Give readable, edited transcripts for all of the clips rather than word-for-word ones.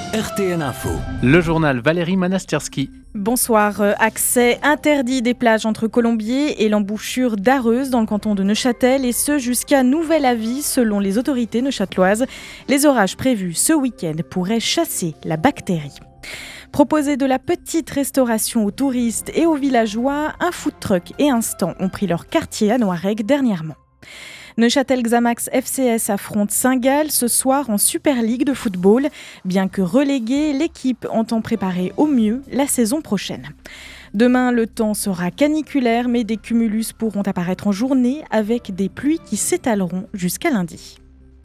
RTN Info. Le journal Valérie Manasterski. Bonsoir. Accès interdit des plages entre Colombier et l'embouchure d'Areuse dans le canton de Neuchâtel, et ce jusqu'à nouvel avis selon les autorités neuchâteloises. Les orages prévus ce week-end pourraient chasser la bactérie. Proposer de la petite restauration aux touristes et aux villageois, un food truck et un stand ont pris leur quartier à Noiregues dernièrement. Neuchâtel Xamax FCS affronte Saint-Gall ce soir en Super League de football. Bien que reléguée, l'équipe entend préparer au mieux la saison prochaine. Demain, le temps sera caniculaire, mais des cumulus pourront apparaître en journée avec des pluies qui s'étaleront jusqu'à lundi.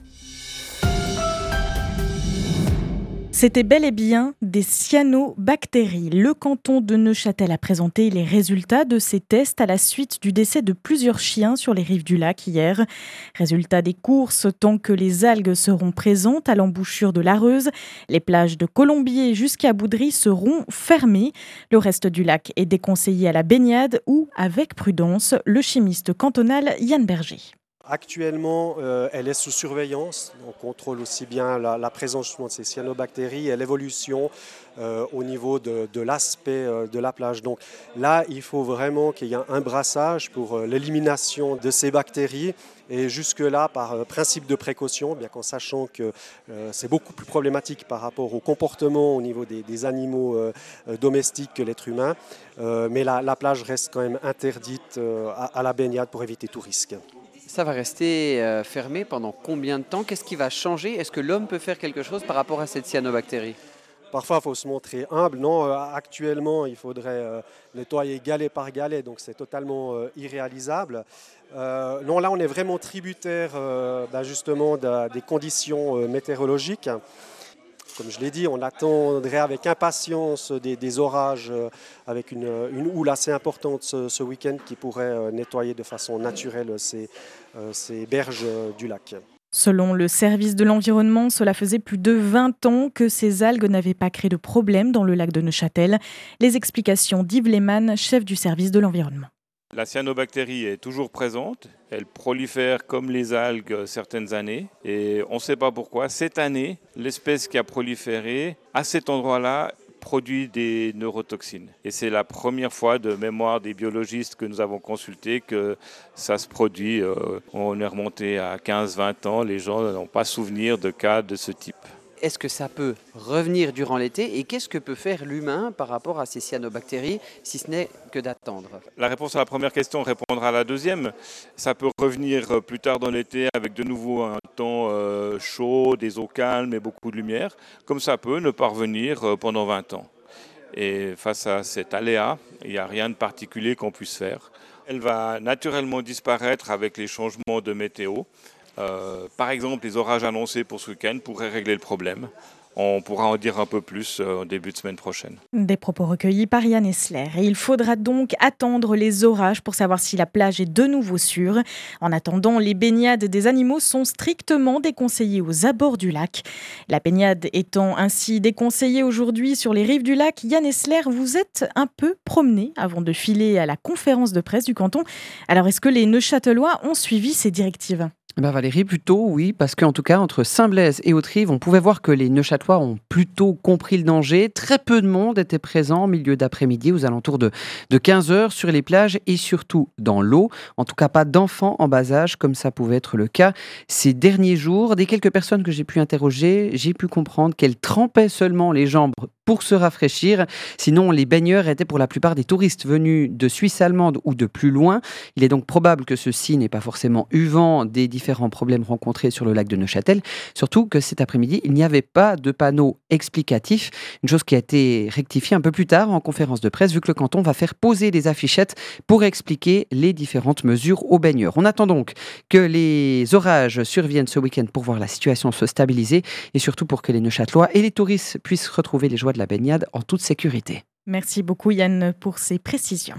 C'était bel et bien des cyanobactéries. Le canton de Neuchâtel a présenté les résultats de ces tests à la suite du décès de plusieurs chiens sur les rives du lac hier. Résultat des courses, tant que les algues seront présentes à l'embouchure de l'Areuse, les plages de Colombier jusqu'à Boudry seront fermées. Le reste du lac est déconseillé à la baignade ou, avec prudence, le chimiste cantonal Yann Berger. Actuellement, elle est sous surveillance. On contrôle aussi bien la présence de ces cyanobactéries et l'évolution au niveau de l'aspect de la plage. Donc là, il faut vraiment qu'il y ait un brassage pour l'élimination de ces bactéries. Et jusque-là, par principe de précaution, bien qu'en sachant que c'est beaucoup plus problématique par rapport au comportement au niveau des animaux domestiques que l'être humain. Mais la plage reste quand même interdite à la baignade pour éviter tout risque. Ça va rester fermé pendant combien de temps ? Qu'est-ce qui va changer ? Est-ce que l'homme peut faire quelque chose par rapport à cette cyanobactérie ? Parfois, il faut se montrer humble. Non, actuellement, il faudrait nettoyer galet par galet, donc c'est totalement irréalisable. Non, là, on est vraiment tributaire justement des conditions météorologiques. Comme je l'ai dit, on attendrait avec impatience des orages avec une houle assez importante ce week-end qui pourrait nettoyer de façon naturelle ces berges du lac. Selon le service de l'environnement, cela faisait plus de 20 ans que ces algues n'avaient pas créé de problème dans le lac de Neuchâtel. Les explications d'Yves Lehmann, chef du service de l'environnement. La cyanobactérie est toujours présente, elle prolifère comme les algues certaines années et on ne sait pas pourquoi. Cette année, l'espèce qui a proliféré à cet endroit-là produit des neurotoxines. Et c'est la première fois de mémoire des biologistes que nous avons consultés que ça se produit. On est remonté à 15-20 ans, les gens n'ont pas souvenir de cas de ce type. Est-ce que ça peut revenir durant l'été et qu'est-ce que peut faire l'humain par rapport à ces cyanobactéries si ce n'est que d'attendre ? La réponse à la première question répondra à la deuxième. Ça peut revenir plus tard dans l'été avec de nouveau un temps chaud, des eaux calmes et beaucoup de lumière, comme ça peut ne pas revenir pendant 20 ans. Et face à cet aléa, il n'y a rien de particulier qu'on puisse faire. Elle va naturellement disparaître avec les changements de météo. Par exemple, les orages annoncés pour ce week-end pourraient régler le problème. On pourra en dire un peu plus au début de semaine prochaine. Des propos recueillis par Yann Essler. Et il faudra donc attendre les orages pour savoir si la plage est de nouveau sûre. En attendant, les baignades des animaux sont strictement déconseillées aux abords du lac. La baignade étant ainsi déconseillée aujourd'hui sur les rives du lac, Yann Essler, vous êtes un peu promené avant de filer à la conférence de presse du canton. Alors, est-ce que les Neuchâtelois ont suivi ces directives ? Valérie, plutôt oui, parce qu'en tout cas, entre Saint-Blaise et Haute-Rive, on pouvait voir que les Neuchâtelois ont plutôt compris le danger. Très peu de monde était présent en milieu d'après-midi, aux alentours de 15h, sur les plages et surtout dans l'eau. En tout cas, pas d'enfants en bas âge, comme ça pouvait être le cas ces derniers jours. Des quelques personnes que j'ai pu interroger, j'ai pu comprendre qu'elles trempaient seulement les jambes pour se rafraîchir. Sinon, les baigneurs étaient pour la plupart des touristes venus de Suisse allemande ou de plus loin. Il est donc probable que ceci n'est pas forcément eu vent des différents problèmes rencontrés sur le lac de Neuchâtel. Surtout que cet après-midi, il n'y avait pas de panneau explicatif. Une chose qui a été rectifiée un peu plus tard en conférence de presse, vu que le canton va faire poser des affichettes pour expliquer les différentes mesures aux baigneurs. On attend donc que les orages surviennent ce week-end pour voir la situation se stabiliser et surtout pour que les Neuchâtelois et les touristes puissent retrouver les joies de la baignade en toute sécurité. Merci beaucoup Yann pour ces précisions.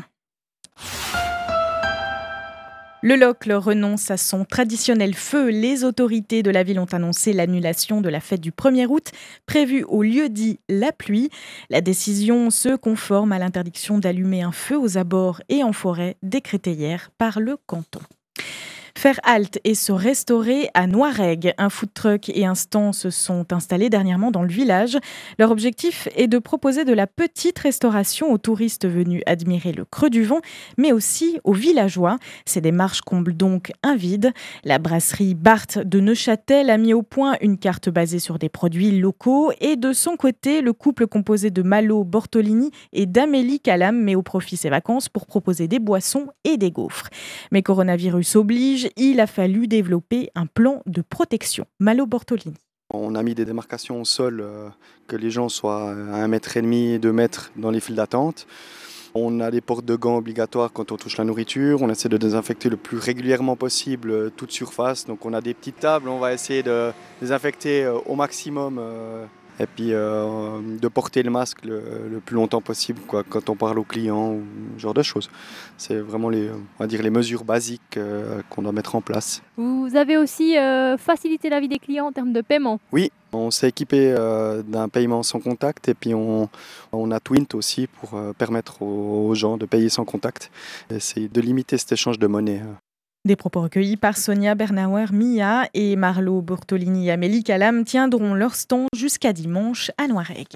Le Locle renonce à son traditionnel feu. Les autorités de la ville ont annoncé l'annulation de la fête du 1er août, prévue au lieu-dit La Pluie. La décision se conforme à l'interdiction d'allumer un feu aux abords et en forêt décrétée hier par le canton. Faire halte et se restaurer à Noiregue. Un food truck et un stand se sont installés dernièrement dans le village. Leur objectif est de proposer de la petite restauration aux touristes venus admirer le Creux du Vent, mais aussi aux villageois. Ces démarches comblent donc un vide. La brasserie Barthes de Neuchâtel a mis au point une carte basée sur des produits locaux et de son côté, le couple composé de Malo Bortolini et d'Amélie Calam met au profit ses vacances pour proposer des boissons et des gaufres. Mais coronavirus oblige, il a fallu développer un plan de protection. Malo Bortolini. On a mis des démarcations au sol, que les gens soient à 1,5 m, 2 mètres dans les files d'attente. On a des portes de gants obligatoires quand on touche la nourriture. On essaie de désinfecter le plus régulièrement possible toute surface. Donc on a des petites tables, on va essayer de désinfecter au maximum. Et puis de porter le masque le plus longtemps possible, quoi, quand on parle aux clients ou ce genre de choses. C'est vraiment on va dire les mesures basiques qu'on doit mettre en place. Vous avez aussi facilité la vie des clients en termes de paiement. Oui, on s'est équipé d'un paiement sans contact et puis on a Twint aussi pour permettre aux gens de payer sans contact. Et c'est de limiter cet échange de monnaie. Des propos recueillis par Sonia Bernauer-Mia et Marlo Bortolini et Amélie Calam tiendront leur stand jusqu'à dimanche à Noiregue.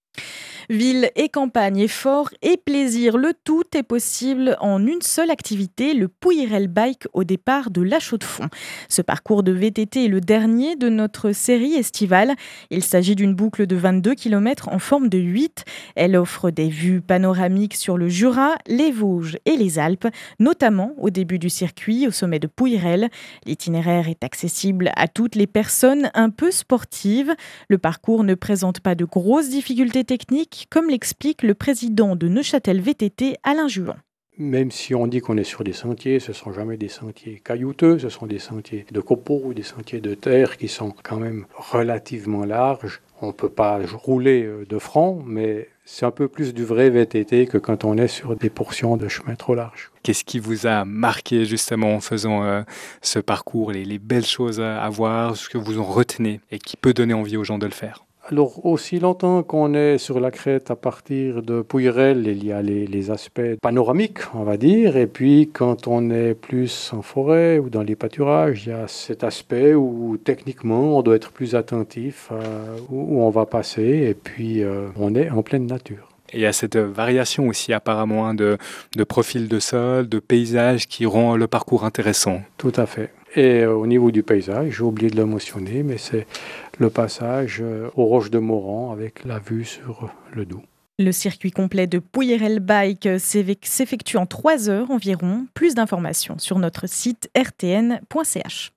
Ville et campagne, effort et plaisir, le tout est possible en une seule activité, le Pouillerel Bike au départ de La Chaux-de-Fonds. Ce parcours de VTT est le dernier de notre série estivale. Il s'agit d'une boucle de 22 km en forme de 8. Elle offre des vues panoramiques sur le Jura, les Vosges et les Alpes, notamment au début du circuit, au sommet de Pouillerel. L'itinéraire est accessible à toutes les personnes un peu sportives. Le parcours ne présente pas de grosses difficultés techniques, comme l'explique le président de Neuchâtel VTT, Alain Juan. Même si on dit qu'on est sur des sentiers, ce ne sont jamais des sentiers caillouteux, ce sont des sentiers de copeaux ou des sentiers de terre qui sont quand même relativement larges. On ne peut pas rouler de front, mais c'est un peu plus du vrai VTT que quand on est sur des portions de chemin trop larges. Qu'est-ce qui vous a marqué justement en faisant ce parcours, les belles choses à voir, ce que vous en retenez et qui peut donner envie aux gens de le faire? Alors, aussi longtemps qu'on est sur la crête à partir de Pouillerel, il y a les aspects panoramiques, on va dire. Et puis, quand on est plus en forêt ou dans les pâturages, il y a cet aspect où, techniquement, on doit être plus attentif où on va passer. Et puis, on est en pleine nature. Et il y a cette variation aussi apparemment de profil de sol, de paysage qui rend le parcours intéressant. Tout à fait. Et au niveau du paysage, j'ai oublié de le mentionner, mais c'est le passage aux Roches de Moran avec la vue sur le Doubs. Le circuit complet de Pouillerel Bike s'effectue en 3 heures environ. Plus d'informations sur notre site rtn.ch.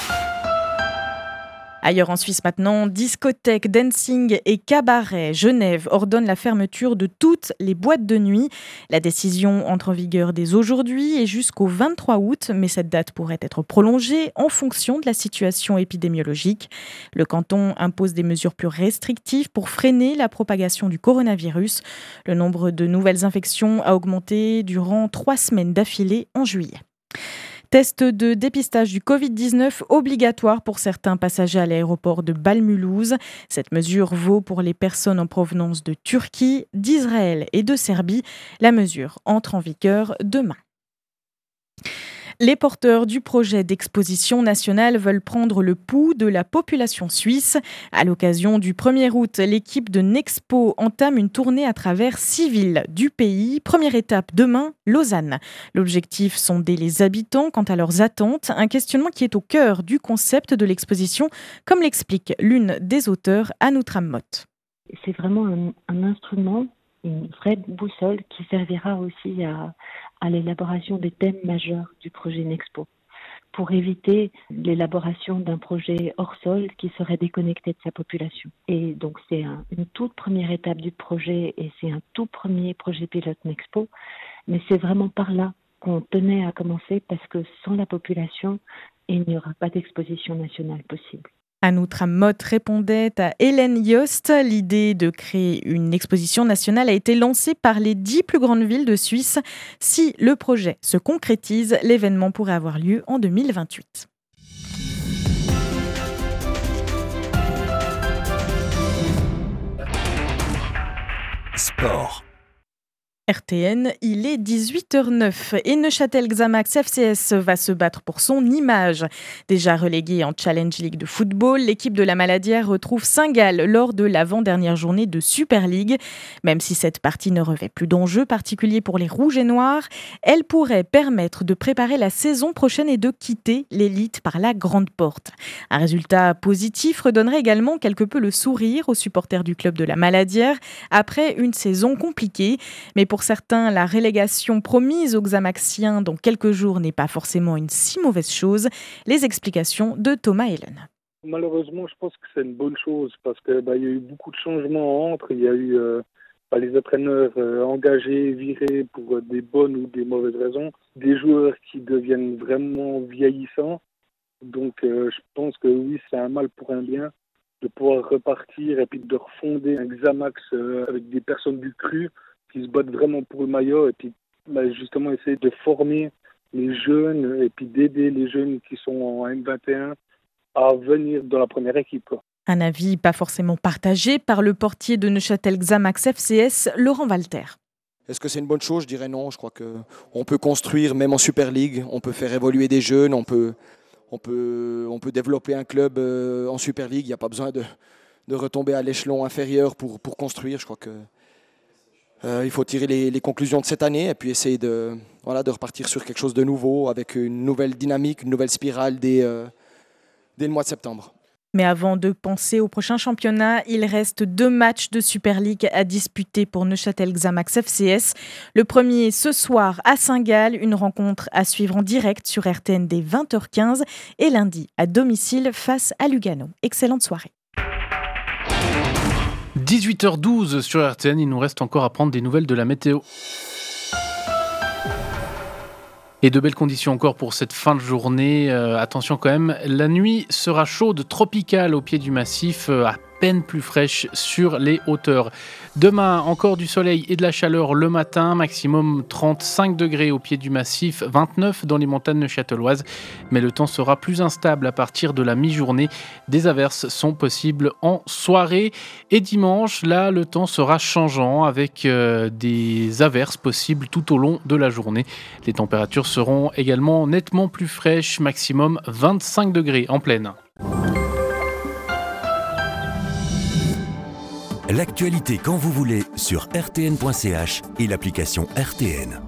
Ailleurs en Suisse maintenant, discothèques, dancing et cabaret. Genève ordonne la fermeture de toutes les boîtes de nuit. La décision entre en vigueur dès aujourd'hui et jusqu'au 23 août, mais cette date pourrait être prolongée en fonction de la situation épidémiologique. Le canton impose des mesures plus restrictives pour freiner la propagation du coronavirus. Le nombre de nouvelles infections a augmenté durant 3 semaines d'affilée en juillet. Test de dépistage du Covid-19 obligatoire pour certains passagers à l'aéroport de Bâle-Mulhouse. Cette mesure vaut pour les personnes en provenance de Turquie, d'Israël et de Serbie. La mesure entre en vigueur demain. Les porteurs du projet d'exposition nationale veulent prendre le pouls de la population suisse. À l'occasion du 1er août, l'équipe de Nexpo entame une tournée à travers 6 villes du pays. Première étape demain, Lausanne. L'objectif, sonder les habitants quant à leurs attentes, un questionnement qui est au cœur du concept de l'exposition, comme l'explique l'une des auteurs, Anoutram Mott. C'est vraiment un instrument, une vraie boussole qui servira aussi à l'élaboration des thèmes majeurs du projet Nexpo, pour éviter l'élaboration d'un projet hors sol qui serait déconnecté de sa population. Et donc c'est une toute première étape du projet et c'est un tout premier projet pilote Nexpo, mais c'est vraiment par là qu'on tenait à commencer parce que sans la population, il n'y aura pas d'exposition nationale possible. Anoutram Mott répondait à Hélène Yost. L'idée de créer une exposition nationale a été lancée par les 10 plus grandes villes de Suisse. Si le projet se concrétise, l'événement pourrait avoir lieu en 2028. Sport. RTN, il est 18h09 et Neuchâtel Xamax FCS va se battre pour son image. Déjà reléguée en Challenge League de football, l'équipe de la Maladière retrouve Saint-Gall lors de l'avant-dernière journée de Super League. Même si cette partie ne revêt plus d'enjeux particuliers pour les Rouges et Noirs, elle pourrait permettre de préparer la saison prochaine et de quitter l'élite par la grande porte. Un résultat positif redonnerait également quelque peu le sourire aux supporters du club de la Maladière après une saison compliquée. Mais pour certains, la relégation promise aux Xamaxiens dans quelques jours n'est pas forcément une si mauvaise chose. Les explications de Thomas Hellen. Malheureusement, je pense que c'est une bonne chose parce que il y a eu beaucoup de changements entre. Il y a eu les entraîneurs engagés, virés pour des bonnes ou des mauvaises raisons, des joueurs qui deviennent vraiment vieillissants. Donc, je pense que oui, c'est un mal pour un bien de pouvoir repartir et puis de refonder un Xamax avec des personnes du cru qui se battent vraiment pour le maillot et puis justement essayer de former les jeunes et puis d'aider les jeunes qui sont en M21 à venir dans la première équipe, quoi. Un avis pas forcément partagé par le portier de Neuchâtel Xamax FCS, Laurent Walter. Est-ce que c'est une bonne chose ? Je dirais non. Je crois qu'on peut construire, même en Super League, on peut faire évoluer des jeunes, on peut développer un club en Super League. Il n'y a pas besoin de retomber à l'échelon inférieur pour construire. Je crois que il faut tirer les conclusions de cette année et puis essayer de repartir sur quelque chose de nouveau avec une nouvelle dynamique, une nouvelle spirale dès le mois de septembre. Mais avant de penser au prochain championnat, il reste 2 matchs de Super League à disputer pour Neuchâtel Xamax FCS. Le premier ce soir à Saint-Gall, une rencontre à suivre en direct sur RTN dès 20h15 et lundi à domicile face à Lugano. Excellente soirée. 18h12 sur RTN, il nous reste encore à prendre des nouvelles de la météo. Et de belles conditions encore pour cette fin de journée. Attention quand même, la nuit sera chaude, tropicale au pied du massif, à peine plus fraîche sur les hauteurs. Demain, encore du soleil et de la chaleur le matin, maximum 35 degrés au pied du massif, 29 dans les montagnes neuchâteloises. Mais le temps sera plus instable à partir de la mi-journée. Des averses sont possibles en soirée. Et dimanche, là, le temps sera changeant avec des averses possibles tout au long de la journée. Les températures seront également nettement plus fraîches, maximum 25 degrés en pleine. L'actualité quand vous voulez sur rtn.ch et l'application RTN.